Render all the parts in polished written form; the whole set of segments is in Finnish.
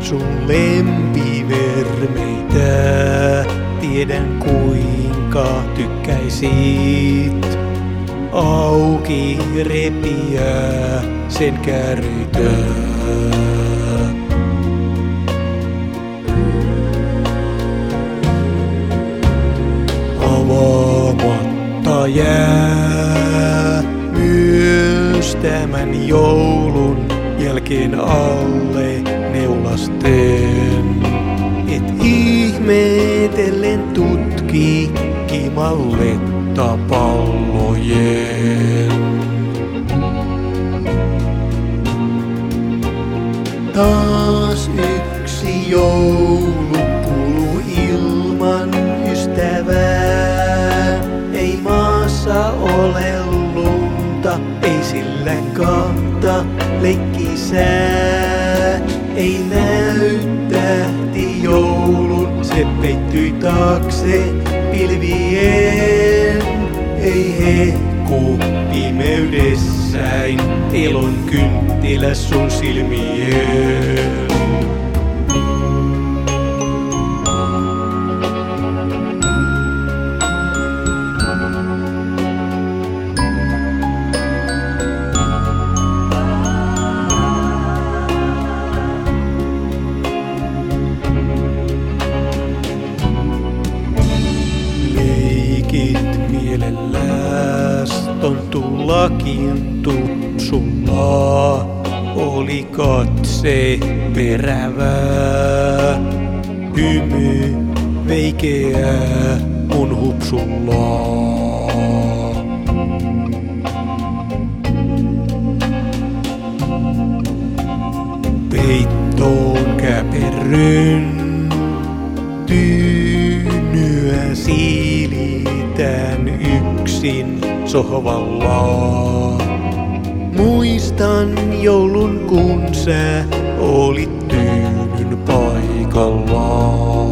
sun lempivermeitä. Tiedän kuinka tykkäisit auki repiä sen kärrytä. Avaamatta jää myös tämän joulun jälkeen alle neulasten. Et ihmetellen tutki kimalletta pallojen. Taas yksi joulu kuluu ilman ystävää. Ei maassa ole lunta, ei sillä kahta leikkisää. Ei näy tähti joulun, se peittyi taakse pilvien. Ei hehku pimeydessäin elon kynttilä sun silmien. Leikit mielelläs tonttullakin tupsulla, oli katse verävää, hymy veikeä mun hupsulla. Peittoon käperryn, tyynyä siilitän yksin sohvalla. Muistan joulun, kun sä olit tyynyn paikalla.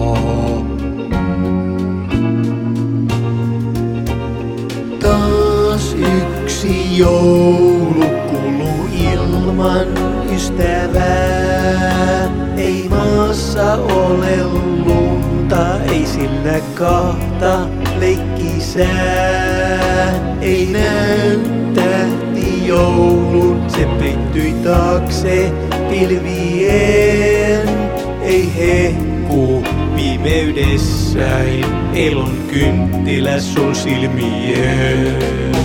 Taas yksi joulu kuluu ilman ystävää. Ei maassa ole lunta, ei sillä kahta leikkisää. Ei näy tähti joulun, se peittyi taakse pilvien. Ei hehku pimeydessäin elon kynttilä sun silmien.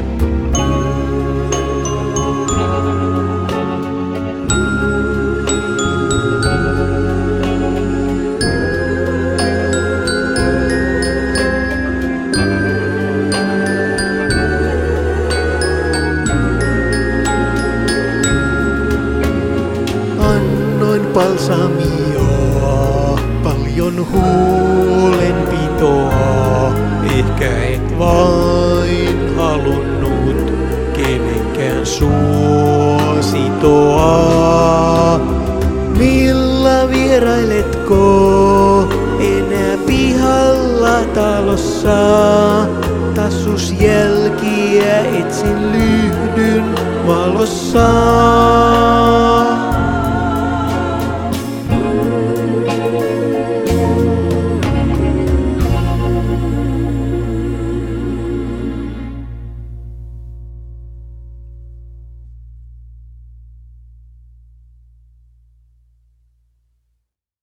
Balsamia, paljon huolenpitoa, ehkä et vain halunnut kenenkään suositoa. Milla vierailetko enää pihalla talossa? Tassus jälkiä etsin lyhdyn valossa.